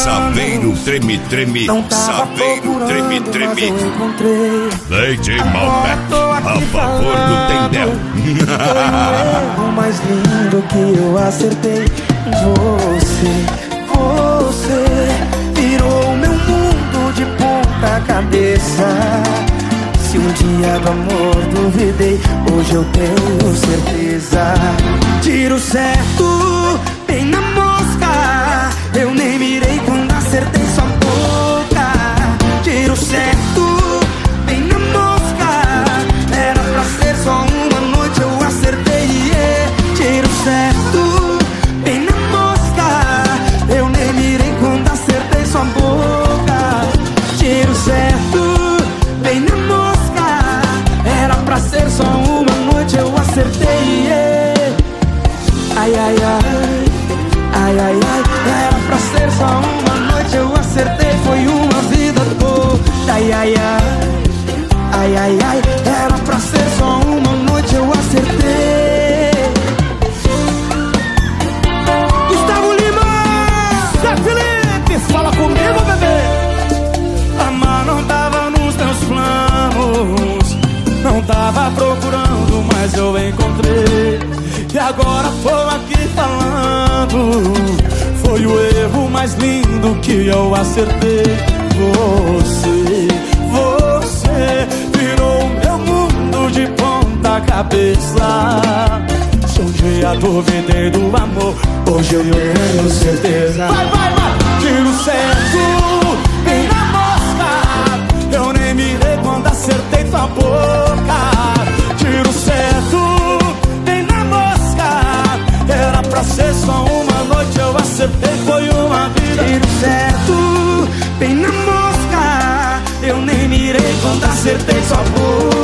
Saveiro treme, treme, Saveiro treme, treme. Leite Malbec, a favor do Tendel. Foi o erro mais lindo que eu acertei. Você virou meu mundo de ponta cabeça. Se um dia do amor duvidei, hoje eu tenho certeza. Tiro certo, bem na mosca. Eu nem mirei quando acertei sua boca. Tiro certo, bem na mosca. Era pra ser só uma noite, eu acertei, yeah. Tiro certo, bem na mosca. Eu nem mirei quando acertei sua boca. Tiro certo, bem na mosca. Era pra ser só uma noite, eu acertei, yeah. Ai, ai, ai, ai, ai, ai. Era pra ser só uma noite, eu acertei, foi uma vida toda. Ai, ai, ai, ai, ai, ai. Era pra ser só uma noite, eu acertei. Gustavo Lima, Zé Felipe, fala comigo, bebê. Amar não tava nos meus planos, não tava procurando, mas eu encontrei. E agora tô aqui falando, foi o erro mais lindo que eu acertei. Você virou meu mundo de ponta cabeça. Se um dia duvidei do amor, hoje eu tenho certeza. Vai, vai, vai! Tiro certo, bem na mosca. Eu nem mirei quando acertei tua boca. Tiro certo, pra ser só uma noite, eu acertei, foi uma vida. Tiro certo, bem na mosca. Eu nem mirei quando acertei sua boca.